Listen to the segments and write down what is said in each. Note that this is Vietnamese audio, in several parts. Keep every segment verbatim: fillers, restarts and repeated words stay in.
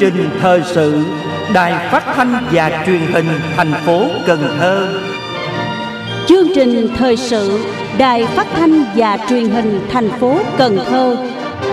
trình thời sự Đài Phát thanh và Truyền hình thành phố Cần Thơ. Chương trình thời sự Đài Phát thanh và Truyền hình thành phố Cần Thơ.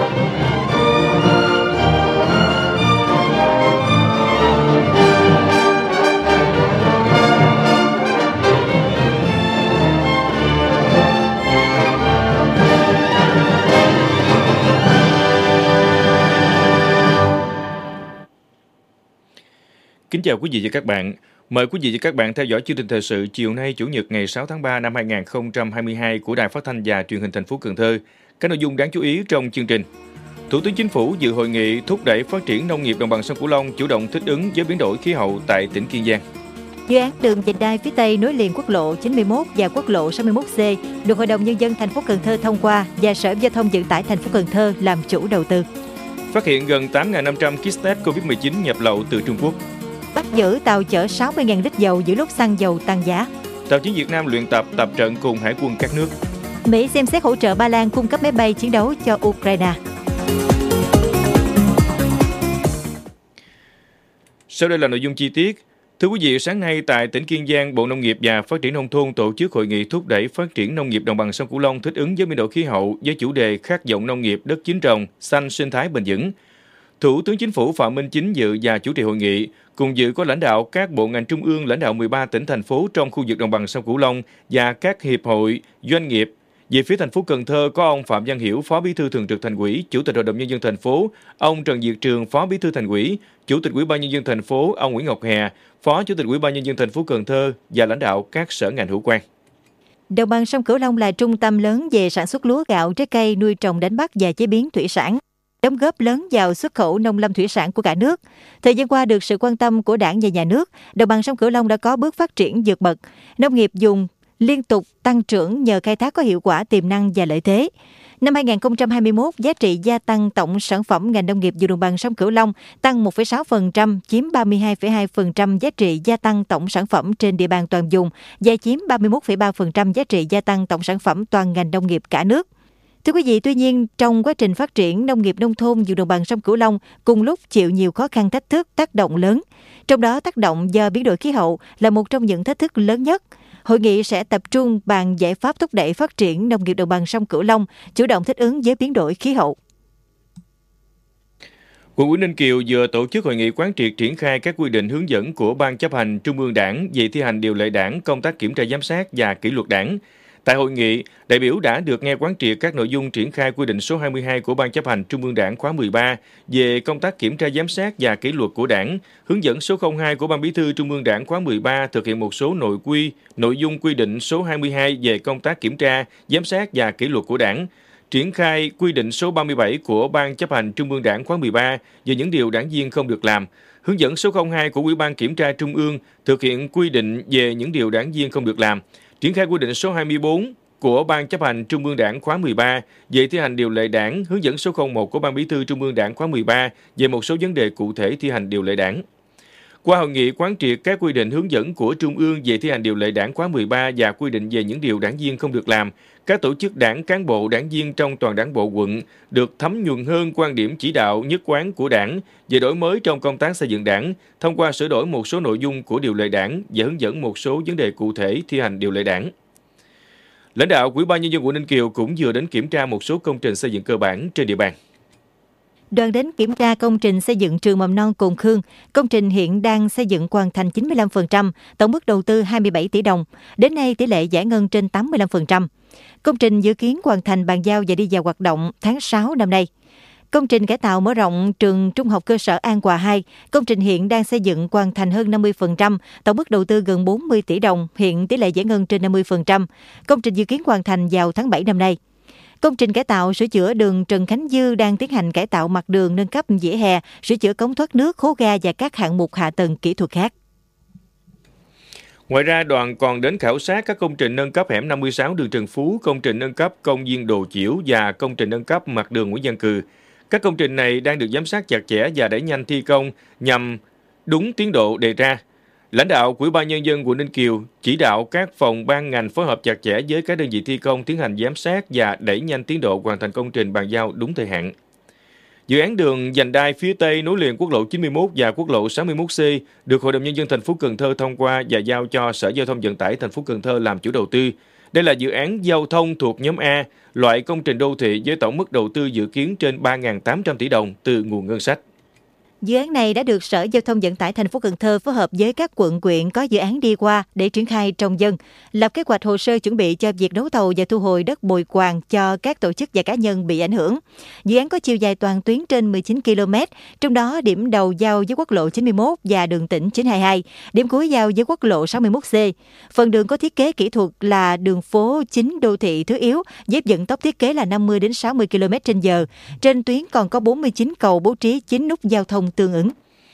Kính chào quý vị và các bạn. Mời quý vị và các bạn theo dõi chương trình thời sự chiều nay Chủ nhật ngày sáu tháng ba năm hai nghìn không trăm hai mươi hai của Đài Phát thanh và Truyền hình thành phố Cần Thơ. Các nội dung đáng chú ý trong chương trình. Thủ tướng Chính phủ dự hội nghị thúc đẩy phát triển nông nghiệp đồng bằng sông Cửu Long chủ động thích ứng với biến đổi khí hậu tại tỉnh Kiên Giang. Dự án đường vành đai phía Tây nối liền quốc lộ chín mươi mốt và quốc lộ sáu mươi mốt C được Hội đồng Nhân dân thành phố Cần Thơ thông qua và Sở Giao thông Vận tải thành phố Cần Thơ làm chủ đầu tư. Phát hiện gần tám nghìn năm trăm kit test covid mười chín nhập lậu từ Trung Quốc. Bắt giữ tàu chở sáu mươi nghìn lít dầu giữa lúc xăng dầu tăng giá. Tàu chiến Việt Nam luyện tập tập trận cùng hải quân các nước. Mỹ xem xét hỗ trợ Ba Lan cung cấp máy bay chiến đấu cho Ukraine. Sau đây là nội dung chi tiết. Thưa quý vị, sáng nay tại tỉnh Kiên Giang, Bộ Nông nghiệp và Phát triển Nông thôn tổ chức hội nghị thúc đẩy phát triển nông nghiệp đồng bằng sông Cửu Long thích ứng với biến đổi khí hậu với chủ đề khát vọng nông nghiệp đất chín trồng, xanh sinh thái bền vững. Thủ tướng Chính phủ Phạm Minh Chính dự và chủ trì hội nghị, cùng dự có lãnh đạo các bộ ngành trung ương, lãnh đạo mười ba tỉnh thành phố trong khu vực đồng bằng sông Cửu Long và các hiệp hội, doanh nghiệp. Về phía thành phố Cần Thơ có ông Phạm Văn Hiểu, Phó Bí thư Thường trực Thành ủy, Chủ tịch Hội đồng Nhân dân thành phố, ông Trần Việt Trường, Phó Bí thư Thành ủy, Chủ tịch Ủy ban Nhân dân thành phố, ông Nguyễn Ngọc Hè, Phó Chủ tịch Ủy ban Nhân dân thành phố Cần Thơ và lãnh đạo các sở ngành hữu quan. Đồng bằng sông Cửu Long là trung tâm lớn về sản xuất lúa gạo, trái cây, nuôi trồng đánh bắt và chế biến thủy sản, đóng góp lớn vào xuất khẩu nông lâm thủy sản của cả nước. Thời gian qua được sự quan tâm của Đảng và Nhà nước, đồng bằng sông Cửu Long đã có bước phát triển vượt bậc. Nông nghiệp dùng liên tục tăng trưởng nhờ khai thác có hiệu quả tiềm năng và lợi thế. Năm hai nghìn không trăm hai mươi mốt, giá trị gia tăng tổng sản phẩm ngành nông nghiệp vùng đồng bằng sông Cửu Long tăng một phẩy sáu phần trăm, chiếm ba mươi hai phẩy hai phần trăm giá trị gia tăng tổng sản phẩm trên địa bàn toàn vùng và chiếm ba mươi mốt phẩy ba phần trăm giá trị gia tăng tổng sản phẩm toàn ngành nông nghiệp cả nước. Thưa quý vị, tuy nhiên, trong quá trình phát triển nông nghiệp nông thôn vùng đồng bằng sông Cửu Long cùng lúc chịu nhiều khó khăn thách thức tác động lớn. Trong đó, tác động do biến đổi khí hậu là một trong những thách thức lớn nhất. Hội nghị sẽ tập trung bàn giải pháp thúc đẩy phát triển nông nghiệp đồng bằng sông Cửu Long, chủ động thích ứng với biến đổi khí hậu. Quận ủy Ninh Kiều vừa tổ chức hội nghị quán triệt triển khai các quy định hướng dẫn của Ban Chấp hành Trung ương Đảng về thi hành điều lệ Đảng, công tác kiểm tra giám sát và kỷ luật Đảng. Tại hội nghị, đại biểu đã được nghe quán triệt các nội dung triển khai quy định số hai mươi hai của Ban Chấp hành Trung ương Đảng khóa mười ba về công tác kiểm tra giám sát và kỷ luật của Đảng, hướng dẫn số không hai của Ban Bí thư Trung ương Đảng khóa mười ba thực hiện một số nội quy, nội dung quy định số hai mươi hai về công tác kiểm tra, giám sát và kỷ luật của Đảng, triển khai quy định số ba mươi bảy của Ban Chấp hành Trung ương Đảng khóa mười ba về những điều đảng viên không được làm, hướng dẫn số không hai của Ủy ban Kiểm tra Trung ương thực hiện quy định về những điều đảng viên không được làm, triển khai quy định số hai mươi bốn của Ban Chấp hành Trung ương Đảng khóa mười ba về thi hành điều lệ Đảng, hướng dẫn số không một của Ban Bí thư Trung ương Đảng khóa mười ba về một số vấn đề cụ thể thi hành điều lệ Đảng. Qua hội nghị quán triệt các quy định hướng dẫn của Trung ương về thi hành điều lệ Đảng khóa mười ba và quy định về những điều đảng viên không được làm, các tổ chức đảng, cán bộ, đảng viên trong toàn đảng bộ quận được thấm nhuần hơn quan điểm chỉ đạo nhất quán của Đảng về đổi mới trong công tác xây dựng Đảng, thông qua sửa đổi một số nội dung của điều lệ Đảng và hướng dẫn một số vấn đề cụ thể thi hành điều lệ Đảng. Lãnh đạo Ủy ban Nhân dân quận Ninh Kiều cũng vừa đến kiểm tra một số công trình xây dựng cơ bản trên địa bàn. Đoàn đến kiểm tra công trình xây dựng trường mầm non Cồn Khương. Công trình hiện đang xây dựng hoàn thành chín mươi lăm phần trăm, tổng mức đầu tư hai mươi bảy tỷ đồng. Đến nay, tỷ lệ giải ngân trên tám mươi lăm phần trăm. Công trình dự kiến hoàn thành bàn giao và đi vào hoạt động tháng sáu năm nay. Công trình cải tạo mở rộng trường Trung học cơ sở An Hòa hai. Công trình hiện đang xây dựng hoàn thành hơn năm mươi phần trăm, tổng mức đầu tư gần bốn mươi tỷ đồng, hiện tỷ lệ giải ngân trên năm mươi phần trăm. Công trình dự kiến hoàn thành vào tháng bảy năm nay. Công trình cải tạo sửa chữa đường Trần Khánh Dư đang tiến hành cải tạo mặt đường, nâng cấp vỉa hè, sửa chữa cống thoát nước, hố ga và các hạng mục hạ tầng kỹ thuật khác. Ngoài ra, đoàn còn đến khảo sát các công trình nâng cấp hẻm năm mươi sáu đường Trần Phú, công trình nâng cấp công viên Đồ Chiểu và công trình nâng cấp mặt đường Nguyễn Văn Cừ. Các công trình này đang được giám sát chặt chẽ và đẩy nhanh thi công nhằm đúng tiến độ đề ra. Lãnh đạo Ủy ban Nhân dân quận Ninh Kiều chỉ đạo các phòng ban ngành phối hợp chặt chẽ với các đơn vị thi công tiến hành giám sát và đẩy nhanh tiến độ hoàn thành công trình bàn giao đúng thời hạn. Dự án đường vành đai phía Tây nối liền quốc lộ chín mươi mốt và quốc lộ sáu mươi mốt C được Hội đồng Nhân dân thành phố Cần Thơ thông qua và giao cho Sở Giao thông Vận tải thành phố Cần Thơ làm chủ đầu tư. Đây là dự án giao thông thuộc nhóm A, loại công trình đô thị với tổng mức đầu tư dự kiến trên ba nghìn tám trăm tỷ đồng từ nguồn ngân sách. Dự án này đã được Sở Giao thông Vận tải thành phố Cần Thơ phối hợp với các quận huyện có dự án đi qua để triển khai trong dân, lập kế hoạch hồ sơ chuẩn bị cho việc đấu thầu và thu hồi đất bồi hoàn cho các tổ chức và cá nhân bị ảnh hưởng. Dự án có chiều dài toàn tuyến trên mười chín ki lô mét, trong đó điểm đầu giao với quốc lộ chín mươi mốt và đường tỉnh chín hai hai, điểm cuối giao với quốc lộ sáu mươi mốt C. Phần đường có thiết kế kỹ thuật là đường phố chính đô thị thứ yếu với vận tốc thiết kế là năm mươi đến sáu mươi ki lô mét trên giờ. Trên tuyến còn có bốn mươi chín cầu bố trí chín nút giao thông tương ứng.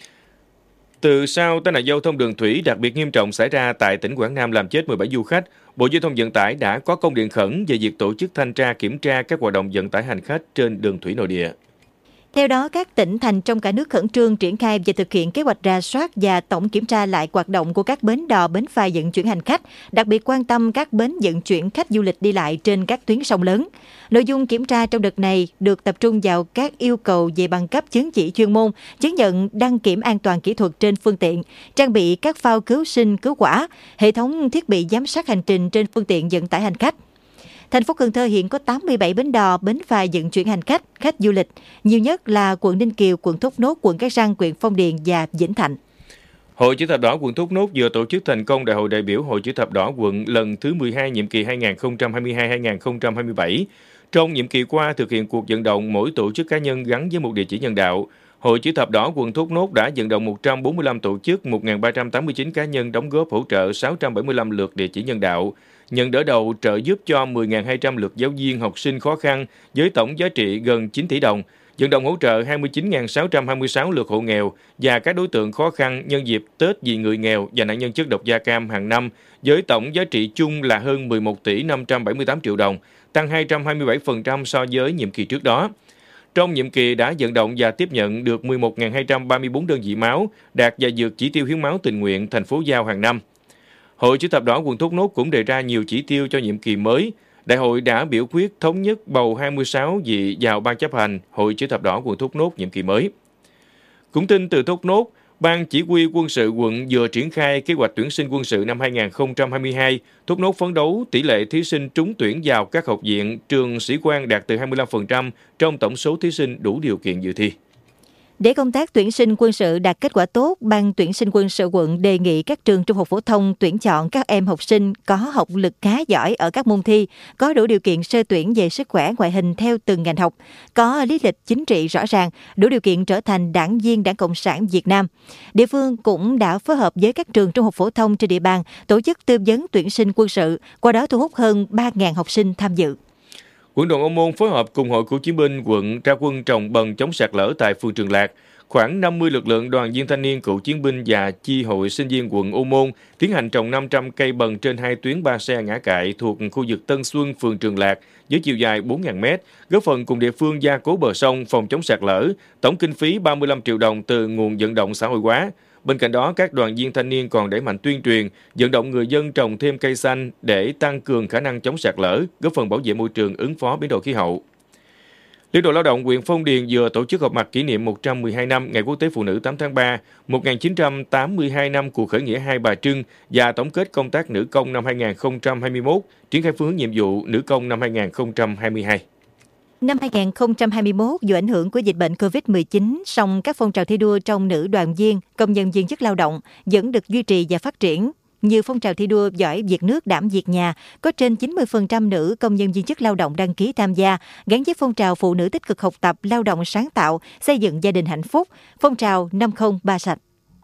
Từ sau tai nạn giao thông đường thủy đặc biệt nghiêm trọng xảy ra tại tỉnh Quảng Nam làm chết mười bảy du khách, Bộ Giao thông Vận tải đã có công điện khẩn về việc tổ chức thanh tra kiểm tra các hoạt động vận tải hành khách trên đường thủy nội địa. Theo đó, các tỉnh thành trong cả nước khẩn trương triển khai và thực hiện kế hoạch rà soát và tổng kiểm tra lại hoạt động của các bến đò, bến phà vận chuyển hành khách, đặc biệt quan tâm các bến vận chuyển khách du lịch đi lại trên các tuyến sông lớn. Nội dung kiểm tra trong đợt này được tập trung vào các yêu cầu về bằng cấp chứng chỉ chuyên môn, chứng nhận đăng kiểm an toàn kỹ thuật trên phương tiện, trang bị các phao cứu sinh cứu hỏa, hệ thống thiết bị giám sát hành trình trên phương tiện vận tải hành khách. Thành phố Cần Thơ hiện có tám mươi bảy bến đò, bến phà vận chuyển hành khách, khách du lịch. Nhiều nhất là quận Ninh Kiều, quận Thốt Nốt, quận Cái Răng, huyện Phong Điền và Vĩnh Thạnh. Hội Chữ thập đỏ quận Thốt Nốt vừa tổ chức thành công Đại hội đại biểu Hội Chữ thập đỏ quận lần thứ mười hai nhiệm kỳ hai nghìn không trăm hai mươi hai đến hai nghìn không trăm hai mươi bảy. Trong nhiệm kỳ qua thực hiện cuộc vận động mỗi tổ chức cá nhân gắn với một địa chỉ nhân đạo, Hội Chữ thập đỏ quận Thốt Nốt đã vận động một trăm bốn mươi lăm tổ chức, một nghìn ba trăm tám mươi chín cá nhân đóng góp hỗ trợ sáu trăm bảy mươi lăm lượt địa chỉ nhân đạo, nhận đỡ đầu trợ giúp cho mười nghìn hai trăm lượt giáo viên học sinh khó khăn với tổng giá trị gần chín tỷ đồng, vận động hỗ trợ hai mươi chín nghìn sáu trăm hai mươi sáu lượt hộ nghèo và các đối tượng khó khăn nhân dịp Tết vì người nghèo và nạn nhân chất độc da cam hàng năm với tổng giá trị chung là hơn mười một tỷ năm trăm bảy mươi tám triệu đồng, tăng hai trăm hai mươi bảy phần trăm so với nhiệm kỳ trước đó. Trong nhiệm kỳ đã vận động và tiếp nhận được mười một nghìn hai trăm ba mươi tư đơn vị máu, đạt và vượt chỉ tiêu hiến máu tình nguyện thành phố giao hàng năm. Hội Chữ thập đỏ quận Thốt Nốt cũng đề ra nhiều chỉ tiêu cho nhiệm kỳ mới. Đại hội đã biểu quyết thống nhất bầu hai mươi sáu vị vào ban chấp hành Hội Chữ thập đỏ quận Thốt Nốt nhiệm kỳ mới. Cũng tin từ Thốt Nốt, Ban Chỉ huy quân sự quận vừa triển khai kế hoạch tuyển sinh quân sự năm hai nghìn không trăm hai mươi hai. Thốt Nốt phấn đấu tỷ lệ thí sinh trúng tuyển vào các học viện, trường sĩ quan đạt từ hai mươi lăm phần trăm trong tổng số thí sinh đủ điều kiện dự thi. Để công tác tuyển sinh quân sự đạt kết quả tốt, Ban tuyển sinh quân sự quận đề nghị các trường trung học phổ thông tuyển chọn các em học sinh có học lực khá giỏi ở các môn thi, có đủ điều kiện sơ tuyển về sức khỏe ngoại hình theo từng ngành học, có lý lịch chính trị rõ ràng, đủ điều kiện trở thành đảng viên Đảng Cộng sản Việt Nam. Địa phương cũng đã phối hợp với các trường trung học phổ thông trên địa bàn tổ chức tư vấn tuyển sinh quân sự, qua đó thu hút hơn ba nghìn học sinh tham dự. Quận đoàn Ô Môn phối hợp cùng Hội Cựu chiến binh quận ra quân trồng bần chống sạt lở tại phường Trường Lạc. Khoảng năm mươi lực lượng đoàn viên thanh niên cựu chiến binh và chi hội sinh viên quận Ô Môn tiến hành trồng năm trăm cây bần trên hai tuyến ba xe ngã cại thuộc khu vực Tân Xuân, phường Trường Lạc với chiều dài bốn nghìn mét, góp phần cùng địa phương gia cố bờ sông, phòng chống sạt lở, tổng kinh phí ba mươi lăm triệu đồng từ nguồn vận động xã hội hóa. Bên cạnh đó, các đoàn viên thanh niên còn đẩy mạnh tuyên truyền, vận động người dân trồng thêm cây xanh để tăng cường khả năng chống sạt lở, góp phần bảo vệ môi trường, ứng phó biến đổi khí hậu. Liên đoàn Lao động huyện Phong Điền vừa tổ chức họp mặt kỷ niệm một trăm mười hai năm Ngày Quốc tế Phụ nữ tám tháng ba, một nghìn chín trăm tám mươi hai năm cuộc khởi nghĩa Hai Bà Trưng và tổng kết công tác nữ công năm hai nghìn không trăm hai mươi mốt, triển khai phương hướng nhiệm vụ nữ công năm hai nghìn không trăm hai mươi hai. Năm hai nghìn không trăm hai mươi mốt, do ảnh hưởng của dịch bệnh covid mười chín, song các phong trào thi đua trong nữ đoàn viên, công nhân viên chức lao động vẫn được duy trì và phát triển. Như phong trào thi đua giỏi việc nước đảm việc nhà, có trên chín mươi phần trăm nữ công nhân viên chức lao động đăng ký tham gia, gắn với phong trào phụ nữ tích cực học tập, lao động sáng tạo, xây dựng gia đình hạnh phúc, phong trào năm không ba sạch.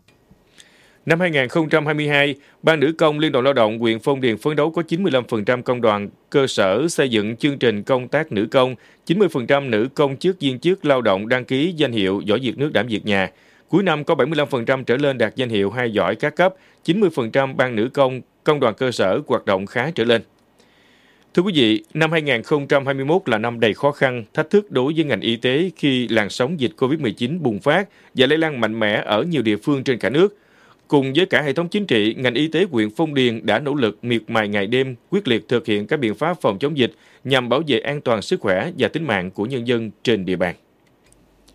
Năm hai nghìn không trăm hai mươi hai, Ban Nữ công Liên đoàn Lao động huyện Phong Điền phấn đấu có chín mươi lăm phần trăm công đoàn cơ sở xây dựng chương trình công tác nữ công, chín mươi phần trăm nữ công chức viên chức lao động đăng ký danh hiệu giỏi việc nước đảm việc nhà. Cuối năm có bảy mươi lăm phần trăm trở lên đạt danh hiệu hai giỏi các cấp, chín mươi phần trăm ban nữ công, công đoàn cơ sở hoạt động khá trở lên. Thưa quý vị, năm hai nghìn không trăm hai mươi mốt là năm đầy khó khăn, thách thức đối với ngành y tế khi làn sóng dịch covid mười chín bùng phát và lây lan mạnh mẽ ở nhiều địa phương trên cả nước. Cùng với cả hệ thống chính trị, ngành y tế huyện Phong Điền đã nỗ lực miệt mài ngày đêm, quyết liệt thực hiện các biện pháp phòng chống dịch nhằm bảo vệ an toàn sức khỏe và tính mạng của nhân dân trên địa bàn.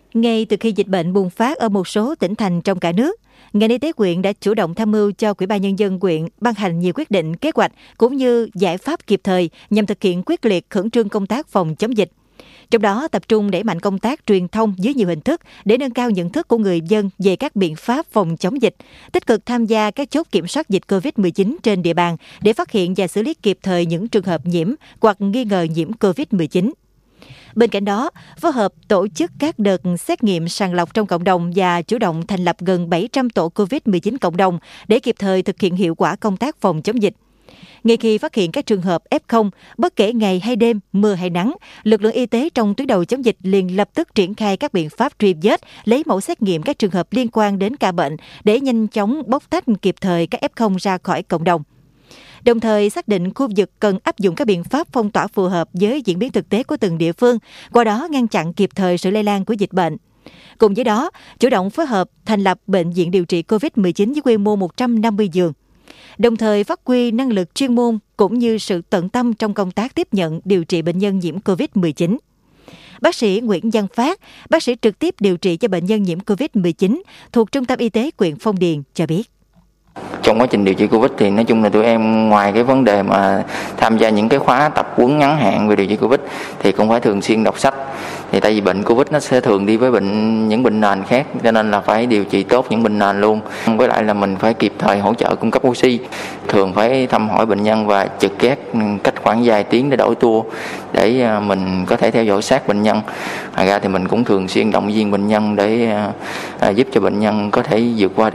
Ngay từ khi dịch bệnh bùng phát ở một số tỉnh thành trong cả nước, ngành y tế huyện đã chủ động tham mưu cho Ủy ban Nhân dân huyện ban hành nhiều quyết định, kế hoạch cũng như giải pháp kịp thời nhằm thực hiện quyết liệt khẩn trương công tác phòng chống dịch. Trong đó tập trung đẩy mạnh công tác truyền thông dưới nhiều hình thức để nâng cao nhận thức của người dân về các biện pháp phòng chống dịch, tích cực tham gia các chốt kiểm soát dịch covid mười chín trên địa bàn để phát hiện và xử lý kịp thời những trường hợp nhiễm hoặc nghi ngờ nhiễm covid mười chín. Bên cạnh đó, phối hợp tổ chức các đợt xét nghiệm sàng lọc trong cộng đồng và chủ động thành lập gần bảy trăm tổ covid mười chín cộng đồng để kịp thời thực hiện hiệu quả công tác phòng chống dịch. Ngay khi phát hiện các trường hợp ép không, bất kể ngày hay đêm, mưa hay nắng, lực lượng y tế trong tuyến đầu chống dịch liền lập tức triển khai các biện pháp truy vết, lấy mẫu xét nghiệm các trường hợp liên quan đến ca bệnh để nhanh chóng bóc tách kịp thời các ép không ra khỏi cộng đồng. Đồng thời xác định khu vực cần áp dụng các biện pháp phong tỏa phù hợp với diễn biến thực tế của từng địa phương, qua đó ngăn chặn kịp thời sự lây lan của dịch bệnh. Cùng với đó, chủ động phối hợp thành lập bệnh viện điều trị covid mười chín với quy mô một trăm năm mươi giường. Đồng thời phát huy năng lực chuyên môn cũng như sự tận tâm trong công tác tiếp nhận điều trị bệnh nhân nhiễm covid mười chín. Bác sĩ Nguyễn Văn Phát, bác sĩ trực tiếp điều trị cho bệnh nhân nhiễm covid mười chín thuộc Trung tâm Y tế huyện Phong Điền cho biết. Trong quá trình điều trị Covid thì nói chung là tụi em ngoài cái vấn đề mà tham gia những cái khóa tập huấn ngắn hạn về điều trị Covid thì cũng phải thường xuyên đọc sách. Thì tại vì bệnh Covid nó sẽ thường đi với bệnh những bệnh nền khác, cho nên là phải điều trị tốt những bệnh nền luôn. Với lại là mình phải kịp thời hỗ trợ cung cấp oxy. Thường phải thăm hỏi bệnh nhân và trực két cách khoảng vài tiếng để đổi tour để mình có thể theo dõi sát bệnh nhân. Ngoài ra thì mình cũng thường xuyên động viên bệnh nhân để giúp cho bệnh nhân có thể vượt qua được.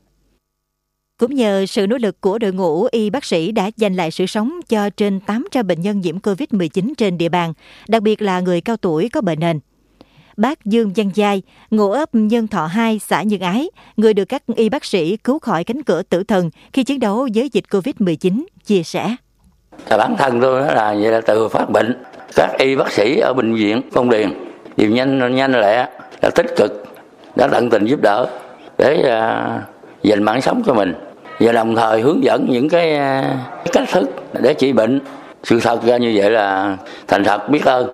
Cũng nhờ sự nỗ lực của đội ngũ y bác sĩ đã giành lại sự sống cho trên tám trăm bệnh nhân nhiễm covid mười chín trên địa bàn, đặc biệt là người cao tuổi có bệnh nền. Bác Dương Văn Giai, ngụ ấp Nhân Thọ hai, xã Nhân Ái, người được các y bác sĩ cứu khỏi cánh cửa tử thần khi chiến đấu với dịch covid mười chín, chia sẻ. Bản thân tôi là vậy, là từ phát bệnh, các y bác sĩ ở bệnh viện Phong Điền đều nhanh nhanh lẹ, là tích cực, đã tận tình giúp đỡ để uh, giành mạng sống cho mình. Và đồng thời hướng dẫn những cái, cái cách thức để trị bệnh. Sự thật ra như vậy là thành thật biết ơn.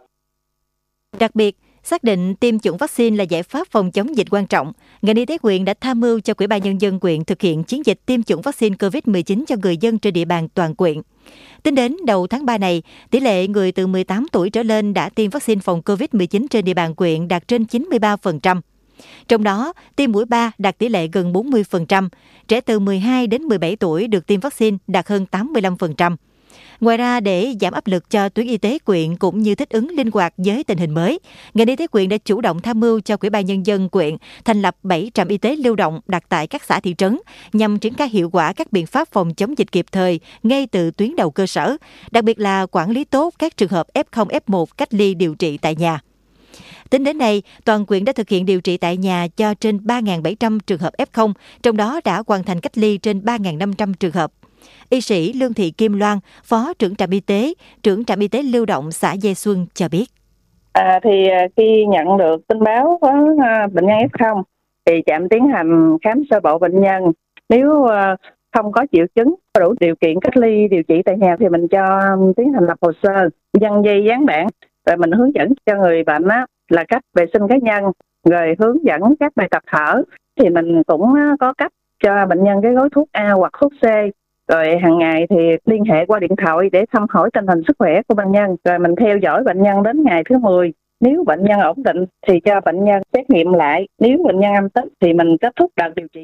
Đặc biệt, xác định tiêm chủng vaccine là giải pháp phòng chống dịch quan trọng, ngành y tế huyện đã tham mưu cho Ủy ban Nhân dân huyện thực hiện chiến dịch tiêm chủng vaccine covid mười chín cho người dân trên địa bàn toàn huyện. Tính đến đầu tháng ba này, tỷ lệ người từ mười tám tuổi trở lên đã tiêm vaccine phòng covid mười chín trên địa bàn huyện đạt trên chín mươi ba phần trăm. Trong đó, tiêm mũi ba đạt tỷ lệ gần bốn mươi phần trăm, trẻ từ mười hai đến mười bảy tuổi được tiêm vaccine đạt hơn tám mươi lăm phần trăm. Ngoài ra, để giảm áp lực cho tuyến y tế huyện cũng như thích ứng linh hoạt với tình hình mới, ngành y tế huyện đã chủ động tham mưu cho Ủy ban Nhân dân huyện thành lập bảy trạm y tế lưu động đặt tại các xã thị trấn nhằm triển khai hiệu quả các biện pháp phòng chống dịch kịp thời ngay từ tuyến đầu cơ sở, đặc biệt là quản lý tốt các trường hợp ép không, ép một cách ly điều trị tại nhà. Tính đến nay, toàn huyện đã thực hiện điều trị tại nhà cho trên ba nghìn bảy trăm trường hợp ép không, trong đó đã hoàn thành cách ly trên ba nghìn năm trăm trường hợp. Y sĩ Lương Thị Kim Loan, Phó trưởng trạm y tế, trưởng trạm y tế lưu động xã Giai Xuân cho biết. À, thì khi nhận được tin báo có bệnh nhân ép không, thì trạm tiến hành khám sơ bộ bệnh nhân. Nếu không có triệu chứng, đủ điều kiện cách ly điều trị tại nhà thì mình cho tiến hành lập hồ sơ, dán dây dán bảng, rồi mình hướng dẫn cho người bệnh á, là cách vệ sinh cá nhân, rồi hướng dẫn các bài tập thở. Thì mình cũng có cấp cho bệnh nhân cái gói thuốc A hoặc thuốc C. Rồi hàng ngày thì liên hệ qua điện thoại để thăm hỏi tình hình sức khỏe của bệnh nhân. Rồi mình theo dõi bệnh nhân đến ngày thứ mười. Nếu bệnh nhân ổn định thì cho bệnh nhân xét nghiệm lại. Nếu bệnh nhân âm tính thì mình kết thúc đợt điều trị.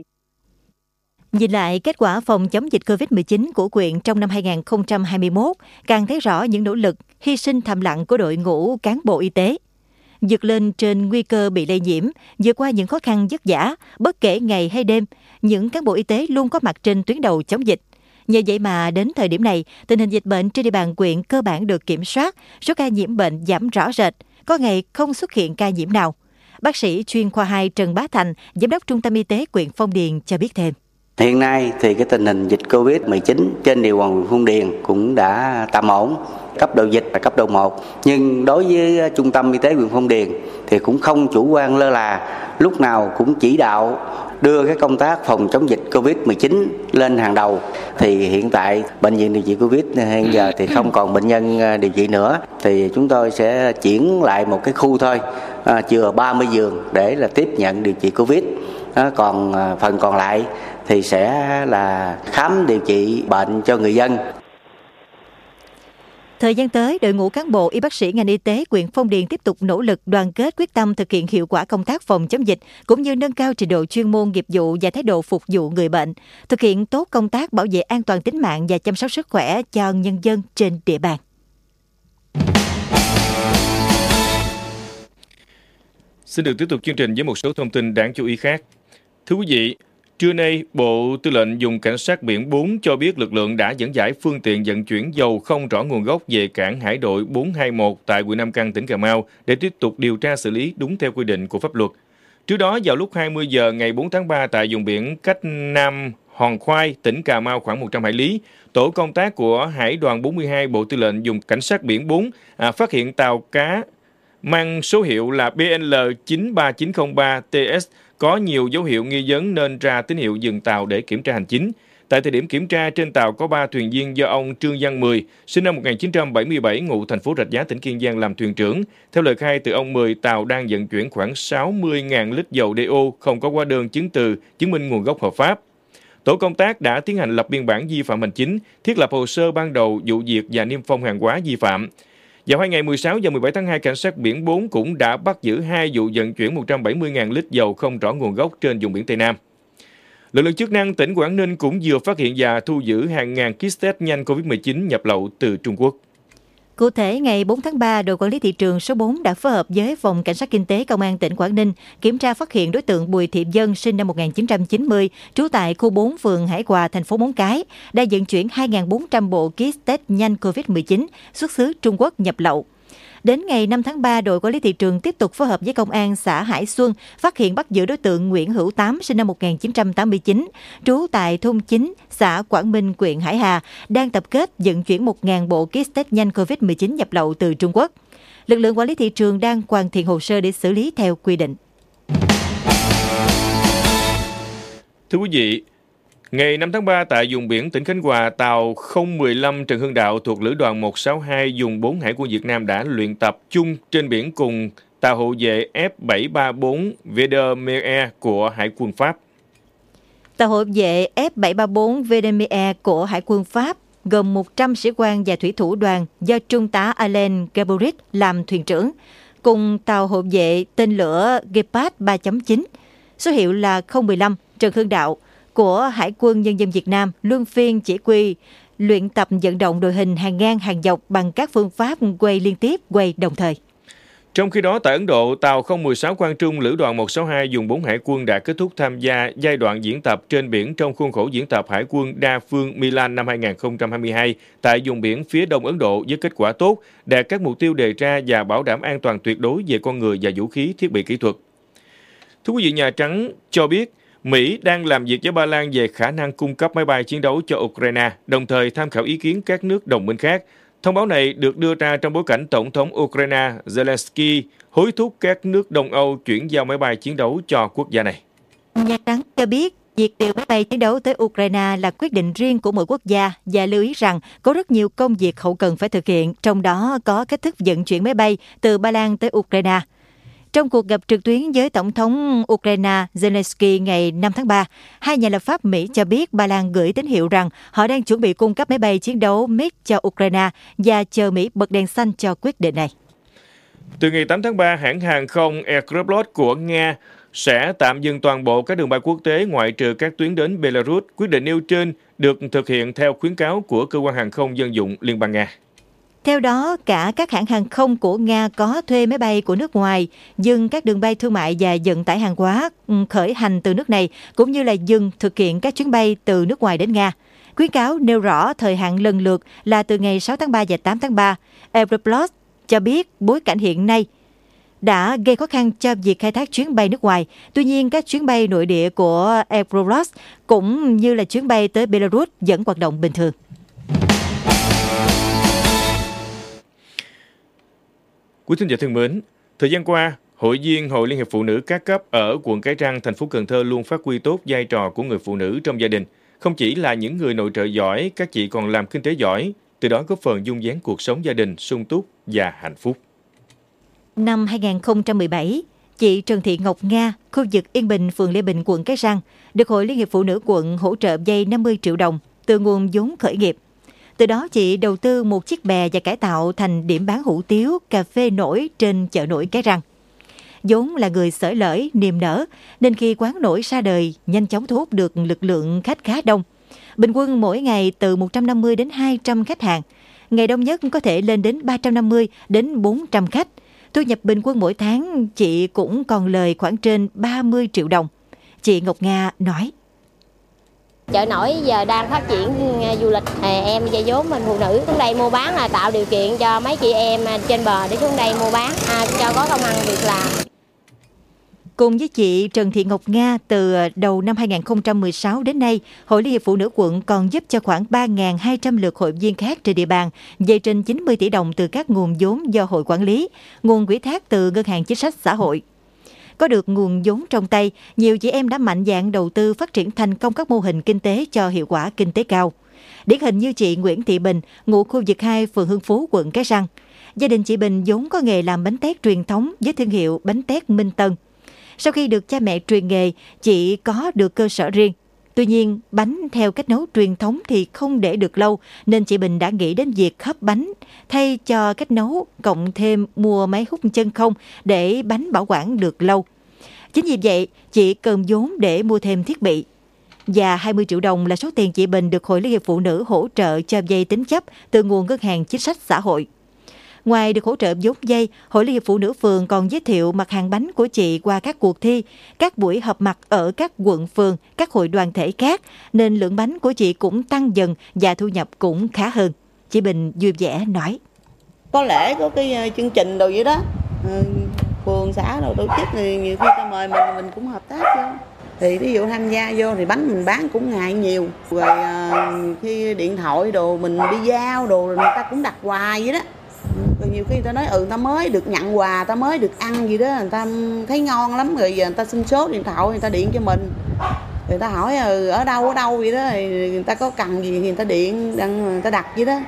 Nhìn lại kết quả phòng chống dịch covid mười chín của huyện trong năm hai nghìn không trăm hai mươi mốt, càng thấy rõ những nỗ lực, hy sinh thầm lặng của đội ngũ cán bộ y tế. Vượt lên trên nguy cơ bị lây nhiễm, vượt qua những khó khăn vất vả, bất kể ngày hay đêm, những cán bộ y tế luôn có mặt trên tuyến đầu chống dịch. Nhờ vậy mà đến thời điểm này, tình hình dịch bệnh trên địa bàn huyện cơ bản được kiểm soát, số ca nhiễm bệnh giảm rõ rệt, có ngày không xuất hiện ca nhiễm nào. Bác sĩ chuyên khoa hai Trần Bá Thành, Giám đốc Trung tâm Y tế huyện Phong Điền cho biết thêm. Hiện nay thì cái tình hình dịch covid mười chín trên địa bàn huyện Phong Điền cũng đã tạm ổn, cấp độ dịch là cấp độ một. Nhưng đối với Trung tâm Y tế huyện Phong Điền thì cũng không chủ quan lơ là, lúc nào cũng chỉ đạo đưa cái công tác phòng chống dịch Covid mười chín lên hàng đầu. Thì hiện tại bệnh viện điều trị Covid hiện giờ thì không còn bệnh nhân điều trị nữa, thì chúng tôi sẽ chuyển lại một cái khu thôi, à, chừa ba mươi giường để là tiếp nhận điều trị Covid. À, còn à, phần còn lại thì sẽ là khám điều trị bệnh cho người dân. Thời gian tới, đội ngũ cán bộ y bác sĩ ngành y tế huyện Phong Điền tiếp tục nỗ lực đoàn kết quyết tâm thực hiện hiệu quả công tác phòng chống dịch, cũng như nâng cao trình độ chuyên môn nghiệp vụ và thái độ phục vụ người bệnh, thực hiện tốt công tác bảo vệ an toàn tính mạng và chăm sóc sức khỏe cho nhân dân trên địa bàn. Xin được tiếp tục chương trình với một số thông tin đáng chú ý khác. Thưa quý vị, trưa nay, Bộ Tư lệnh Vùng Cảnh sát biển bốn cho biết lực lượng đã dẫn giải phương tiện vận chuyển dầu không rõ nguồn gốc về cảng Hải đội bốn hai mốt tại huyện Nam Căn, tỉnh Cà Mau để tiếp tục điều tra xử lý đúng theo quy định của pháp luật. Trước đó, vào lúc hai mươi giờ ngày bốn tháng ba tại vùng biển cách Nam Hòn Khoai, tỉnh Cà Mau khoảng một trăm hải lý, tổ công tác của Hải đoàn bốn mươi hai Bộ Tư lệnh Vùng Cảnh sát biển bốn à, phát hiện tàu cá mang số hiệu là B N L chín ba chín không ba T S có nhiều dấu hiệu nghi vấn nên ra tín hiệu dừng tàu để kiểm tra hành chính. Tại thời điểm kiểm tra, trên tàu có ba thuyền viên do ông Trương Văn Mười, sinh năm một nghìn chín trăm bảy mươi bảy, ngụ thành phố Rạch Giá, tỉnh Kiên Giang làm thuyền trưởng. Theo lời khai từ ông Mười, tàu đang vận chuyển khoảng sáu mươi nghìn lít dầu đê ô không có hóa đơn chứng từ chứng minh nguồn gốc hợp pháp. Tổ công tác đã tiến hành lập biên bản vi phạm hành chính, thiết lập hồ sơ ban đầu vụ việc và niêm phong hàng hóa vi phạm. Vào hai ngày mười sáu và mười bảy tháng hai, Cảnh sát biển bốn cũng đã bắt giữ hai vụ vận chuyển một trăm bảy mươi nghìn lít dầu không rõ nguồn gốc trên vùng biển Tây Nam. Lực lượng chức năng tỉnh Quảng Ninh cũng vừa phát hiện và thu giữ hàng ngàn kit test nhanh Covid mười chín nhập lậu từ Trung Quốc. Cụ thể, ngày bốn tháng ba, đội quản lý thị trường số bốn đã phối hợp với Phòng Cảnh sát Kinh tế Công an tỉnh Quảng Ninh kiểm tra phát hiện đối tượng Bùi Thị Dân, sinh năm một nghìn chín trăm chín mươi, trú tại khu bốn phường Hải Hòa, thành phố Móng Cái, đã vận chuyển hai nghìn bốn trăm bộ kit test nhanh Covid mười chín xuất xứ Trung Quốc nhập lậu. Đến ngày năm tháng ba, đội quản lý thị trường tiếp tục phối hợp với công an xã Hải Xuân phát hiện bắt giữ đối tượng Nguyễn Hữu Tám, sinh năm một nghìn chín trăm tám mươi chín, trú tại thôn chín, xã Quảng Minh, huyện Hải Hà, đang tập kết vận chuyển một nghìn bộ kit test nhanh Covid mười chín nhập lậu từ Trung Quốc. Lực lượng quản lý thị trường đang hoàn thiện hồ sơ để xử lý theo quy định. Thưa quý vị, ngày năm tháng ba tại vùng biển tỉnh Khánh Hòa, tàu không một lăm Trần Hưng Đạo thuộc Lữ đoàn một sáu hai vùng bốn Hải quân Việt Nam đã luyện tập chung trên biển cùng tàu hộ vệ F bảy ba bốn Vendémiaire của Hải quân Pháp. Tàu hộ vệ F bảy ba bốn Vendémiaire của Hải quân Pháp gồm một trăm sĩ quan và thủy thủ đoàn do Trung tá Alain Gaborit làm thuyền trưởng, cùng tàu hộ vệ tên lửa Gepard ba chấm chín, số hiệu là không một lăm Trần Hưng Đạo của Hải quân Nhân dân Việt Nam luân phiên chỉ huy luyện tập vận động đội hình hàng ngang hàng dọc bằng các phương pháp quay liên tiếp, quay đồng thời. Trong khi đó, tại Ấn Độ, tàu không một sáu Quang Trung Lữ đoàn một sáu hai vùng bốn Hải quân đã kết thúc tham gia giai đoạn diễn tập trên biển trong khuôn khổ diễn tập Hải quân đa phương Milan năm hai không hai hai tại vùng biển phía đông Ấn Độ với kết quả tốt, đạt các mục tiêu đề ra và bảo đảm an toàn tuyệt đối về con người và vũ khí, thiết bị kỹ thuật. Thưa quý vị, Nhà Trắng cho biết Mỹ đang làm việc với Ba Lan về khả năng cung cấp máy bay chiến đấu cho Ukraine, đồng thời tham khảo ý kiến các nước đồng minh khác. Thông báo này được đưa ra trong bối cảnh Tổng thống Ukraine Zelensky hối thúc các nước Đông Âu chuyển giao máy bay chiến đấu cho quốc gia này. Nhà Trắng cho biết việc điều máy bay chiến đấu tới Ukraine là quyết định riêng của mỗi quốc gia và lưu ý rằng có rất nhiều công việc hậu cần phải thực hiện, trong đó có cách thức vận chuyển máy bay từ Ba Lan tới Ukraine. Trong cuộc gặp trực tuyến với Tổng thống Ukraine Zelensky ngày năm tháng ba, hai nhà lập pháp Mỹ cho biết Ba Lan gửi tín hiệu rằng họ đang chuẩn bị cung cấp máy bay chiến đấu MiG cho Ukraine và chờ Mỹ bật đèn xanh cho quyết định này. Từ ngày tám tháng ba, hãng hàng không Aeroflot của Nga sẽ tạm dừng toàn bộ các đường bay quốc tế ngoại trừ các tuyến đến Belarus. Quyết định nêu trên được thực hiện theo khuyến cáo của Cơ quan Hàng không Dân dụng Liên bang Nga. Theo đó, cả các hãng hàng không của Nga có thuê máy bay của nước ngoài, dừng các đường bay thương mại và vận tải hàng hóa khởi hành từ nước này, cũng như là dừng thực hiện các chuyến bay từ nước ngoài đến Nga. Khuyến cáo nêu rõ thời hạn lần lượt là từ ngày sáu tháng ba và tám tháng ba. Aeroflot cho biết bối cảnh hiện nay đã gây khó khăn cho việc khai thác chuyến bay nước ngoài. Tuy nhiên, các chuyến bay nội địa của Aeroflot cũng như là chuyến bay tới Belarus vẫn hoạt động bình thường. Quý thính giả thân mến, thời gian qua, Hội viên Hội Liên hiệp Phụ nữ các cấp ở quận Cái Răng, thành phố Cần Thơ luôn phát huy tốt vai trò của người phụ nữ trong gia đình. Không chỉ là những người nội trợ giỏi, các chị còn làm kinh tế giỏi, từ đó góp phần dung dáng cuộc sống gia đình sung túc và hạnh phúc. Năm hai không một bảy, chị Trần Thị Ngọc Nga, khu vực Yên Bình, phường Lê Bình, quận Cái Răng, được Hội Liên hiệp Phụ nữ quận hỗ trợ vay năm mươi triệu đồng từ nguồn vốn khởi nghiệp. Từ đó chị đầu tư một chiếc bè và cải tạo thành điểm bán hủ tiếu, cà phê nổi trên chợ nổi Cái Răng. vốn là người xởi lởi, niềm nở, nên khi quán nổi ra đời, nhanh chóng thu hút được lực lượng khách khá đông. Bình quân mỗi ngày từ một trăm năm mươi đến hai trăm khách hàng. Ngày đông nhất có thể lên đến ba trăm năm mươi đến bốn trăm khách. Thu nhập bình quân mỗi tháng chị cũng còn lời khoảng trên ba mươi triệu đồng. Chị Ngọc Nga nói. Chợ nổi giờ đang phát triển du lịch, em vay vốn mình phụ nữ xuống đây mua bán là tạo điều kiện cho mấy chị em trên bờ để xuống đây mua bán, à, cho có công ăn việc làm. Cùng với chị Trần Thị Ngọc Nga, từ đầu năm hai không một sáu đến nay, Hội Liên hiệp Phụ nữ quận còn giúp cho khoảng ba nghìn hai trăm lượt hội viên khác trên địa bàn vay trên chín mươi tỷ đồng từ các nguồn vốn do hội quản lý, nguồn ủy thác từ Ngân hàng Chính sách Xã hội. Có được nguồn vốn trong tay, nhiều chị em đã mạnh dạn đầu tư phát triển thành công các mô hình kinh tế cho hiệu quả kinh tế cao. Điển hình như chị Nguyễn Thị Bình, ngụ khu vực hai, phường Hưng Phú, quận Cái Răng. Gia đình chị Bình vốn có nghề làm bánh tét truyền thống với thương hiệu bánh tét Minh Tân. Sau khi được cha mẹ truyền nghề, chị có được cơ sở riêng. Tuy nhiên, bánh theo cách nấu truyền thống thì không để được lâu, nên chị Bình đã nghĩ đến việc hấp bánh, thay cho cách nấu, cộng thêm mua máy hút chân không để bánh bảo quản được lâu. Chính vì vậy, chị cần vốn để mua thêm thiết bị. Và hai mươi triệu đồng là số tiền chị Bình được Hội Liên hiệp Phụ nữ hỗ trợ cho vay tín chấp từ nguồn Ngân hàng Chính sách Xã hội. Ngoài được hỗ trợ vốn vay, Hội Liên hiệp Phụ nữ phường còn giới thiệu mặt hàng bánh của chị qua các cuộc thi, các buổi họp mặt ở các quận phường, các hội đoàn thể khác, nên lượng bánh của chị cũng tăng dần và thu nhập cũng khá hơn. Chị Bình vui vẻ nói. Có lẽ có cái chương trình đồ vậy đó, phường xã đồ tổ chức thì nhiều khi ta mời mình mình cũng hợp tác vô. Thì ví dụ tham gia vô thì bánh mình bán cũng ngại nhiều. Rồi khi điện thoại đồ mình đi giao đồ người ta cũng đặt hoài vậy đó. Rồi nhiều khi người ta nói ừ ta mới được nhận quà, ta mới được ăn gì đó, người ta thấy ngon lắm rồi giờ người ta xin số điện thoại, người ta điện cho mình. Người ta hỏi ừ, ở đâu ở đâu vậy đó, thì người ta có cần gì thì người ta điện, người ta đặt vậy đó.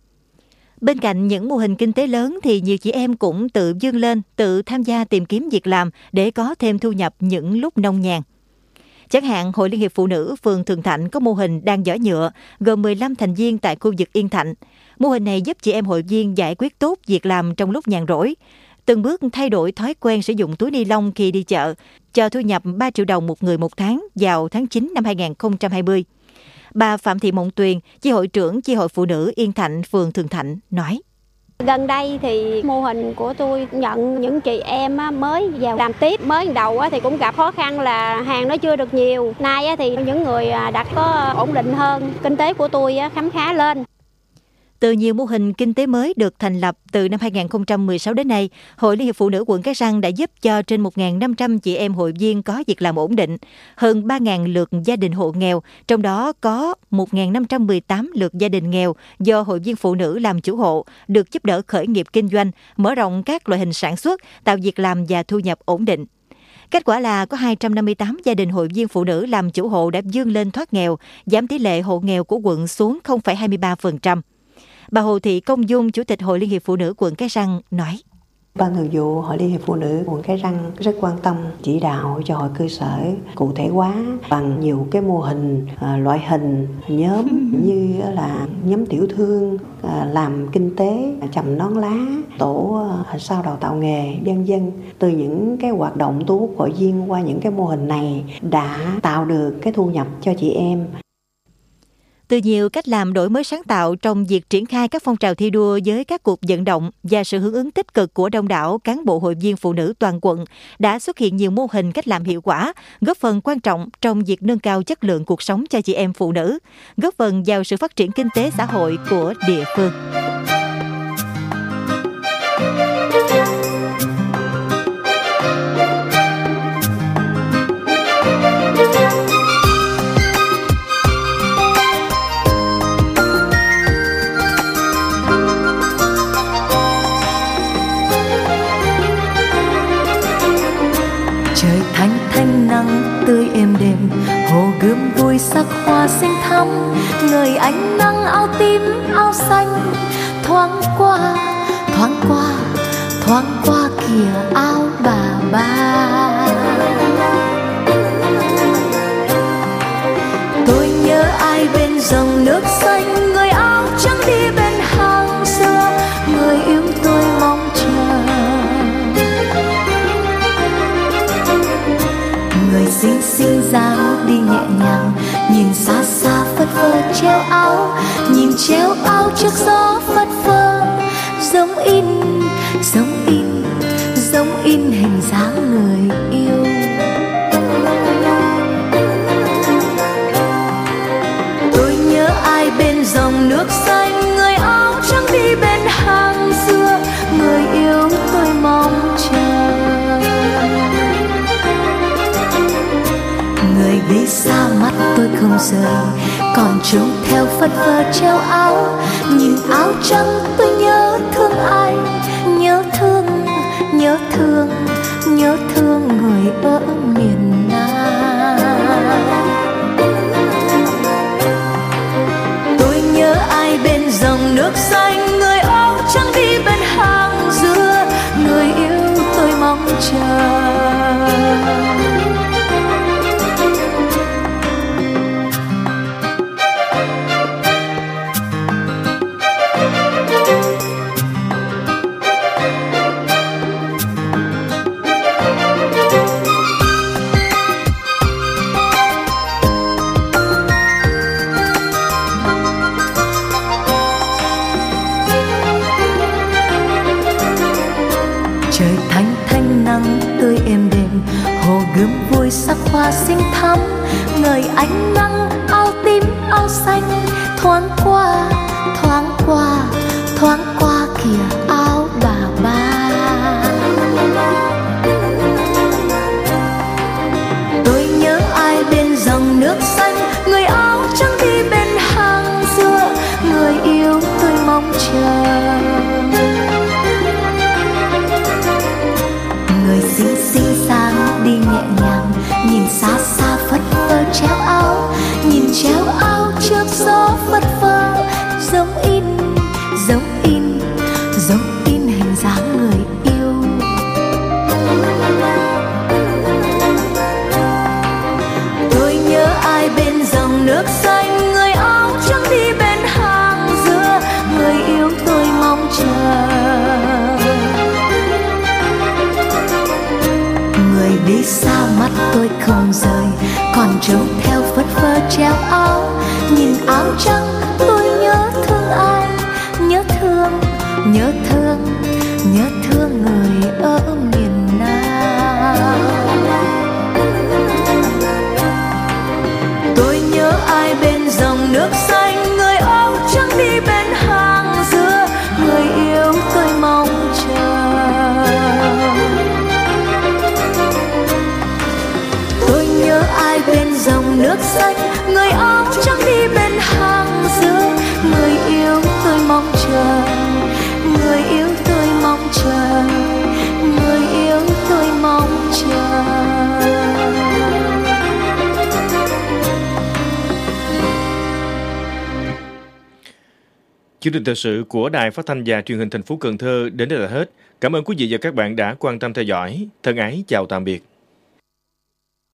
Bên cạnh những mô hình kinh tế lớn thì nhiều chị em cũng tự vươn lên, tự tham gia tìm kiếm việc làm để có thêm thu nhập những lúc nông nhàn. Chẳng hạn, Hội Liên hiệp Phụ nữ phường Thường Thạnh có mô hình đan giỏ nhựa, gồm mười lăm thành viên tại khu vực Yên Thạnh. Mô hình này giúp chị em hội viên giải quyết tốt việc làm trong lúc nhàn rỗi, từng bước thay đổi thói quen sử dụng túi ni lông khi đi chợ, cho thu nhập ba triệu đồng một người một tháng vào tháng chín năm hai không hai không. Bà Phạm Thị Mộng Tuyền, chi hội trưởng chi hội phụ nữ Yên Thạnh, phường Thường Thạnh nói. Gần đây thì mô hình của tôi nhận những chị em mới vào làm tiếp, mới đầu thì cũng gặp khó khăn là hàng nó chưa được nhiều. Nay thì những người đã có ổn định hơn, kinh tế của tôi khấm khá lên. Từ nhiều mô hình kinh tế mới được thành lập từ năm hai không một sáu đến nay, Hội Liên hiệp Phụ nữ quận Cái Răng đã giúp cho trên một nghìn năm trăm chị em hội viên có việc làm ổn định, hơn ba nghìn lượt gia đình hộ nghèo, trong đó có một nghìn năm trăm mười tám lượt gia đình nghèo do hội viên phụ nữ làm chủ hộ, được giúp đỡ khởi nghiệp kinh doanh, mở rộng các loại hình sản xuất, tạo việc làm và thu nhập ổn định. Kết quả là có hai trăm năm mươi tám gia đình hội viên phụ nữ làm chủ hộ đã vươn lên thoát nghèo, giảm tỷ lệ hộ nghèo của quận xuống không phẩy hai mươi ba phần trăm. Bà Hồ Thị Công Dung, Chủ tịch Hội Liên hiệp Phụ nữ quận Cái Răng nói. Ban thường vụ Hội Liên hiệp Phụ nữ quận Cái Răng rất quan tâm chỉ đạo cho hội cơ sở cụ thể hóa bằng nhiều cái mô hình, à, loại hình, nhóm như là nhóm tiểu thương, à, làm kinh tế, trồng nón lá, tổ à, sao đào tạo nghề, vân vân. Từ những cái hoạt động thu hút hội viên qua những cái mô hình này đã tạo được cái thu nhập cho chị em. Từ nhiều cách làm đổi mới sáng tạo trong việc triển khai các phong trào thi đua với các cuộc vận động và sự hưởng ứng tích cực của đông đảo cán bộ hội viên phụ nữ toàn quận, đã xuất hiện nhiều mô hình cách làm hiệu quả, góp phần quan trọng trong việc nâng cao chất lượng cuộc sống cho chị em phụ nữ, góp phần vào sự phát triển kinh tế xã hội của địa phương. vui sắc hoa xinh thắm, người ánh nắng áo tím áo xanh thoáng qua thoáng qua thoáng qua kìa áo bà ba. Tôi nhớ ai bên dòng nước xanh, người áo trắng đi bên hàng xưa, người yêu tôi mong chờ. Người xinh xinh dáng đi nhẹ nhàng, nhìn xa xa phất phơ treo áo, nhìn treo áo trước gió phất phơ, giống in giống in giống in hình dáng người yêu. Tôi nhớ ai bên dòng nước xanh, người áo trắng đi bên hàng xưa, người yêu tôi mong chờ. Người đi xa mắt tôi không rời, còn trông theo phất phơ treo áo, nhìn áo trắng tôi nhớ thương ai, nhớ thương nhớ thương nhớ thương người ở miền Nam. Tôi nhớ ai bên dòng nước xanh, người áo trắng đi bên hàng dừa, người yêu tôi mong chờ. Trời thanh thanh nắng tươi êm đềm, hồ gươm vui sắc hoa xinh thắm, người ánh nắng áo tím áo xanh thoáng qua thoáng qua thoáng qua kìa áo bà ba. Tôi nhớ ai bên dòng nước xanh, người áo trắng đi bên hàng dừa, người yêu tôi mong chờ. Người xinh xinh sáng đi nhẹ nhàng, nhìn xa xa phất phơ treo áo, nhìn treo áo trước gió phất phơ, giống in giống in giống in hình dáng người yêu. Tôi nhớ ai bên dòng nước xanh, người áo trắng đi bên hàng dừa, người yêu tôi mong chờ. Người đi xa mắt tôi không rời, còn trông theo phất phơ treo áo, nhìn áo trắng tôi nhớ thương ai, nhớ thương nhớ thương nhớ thương người ở miền Nam. Tôi nhớ ai bên dòng nước xanh, người áo trắng đi bên hàng dừa, người yêu tôi mong chờ. Tôi nhớ ai bên dòng nước xanh, người áo trắng đi bên hàng dừa, người yêu tôi mong chờ, người yêu tôi mong chờ, người yêu tôi mong chờ. Chương trình thời sự của Đài Phát thanh và Truyền hình thành phố Cần Thơ đến đây là hết. Cảm ơn quý vị và các bạn đã quan tâm theo dõi. Thân ái chào tạm biệt.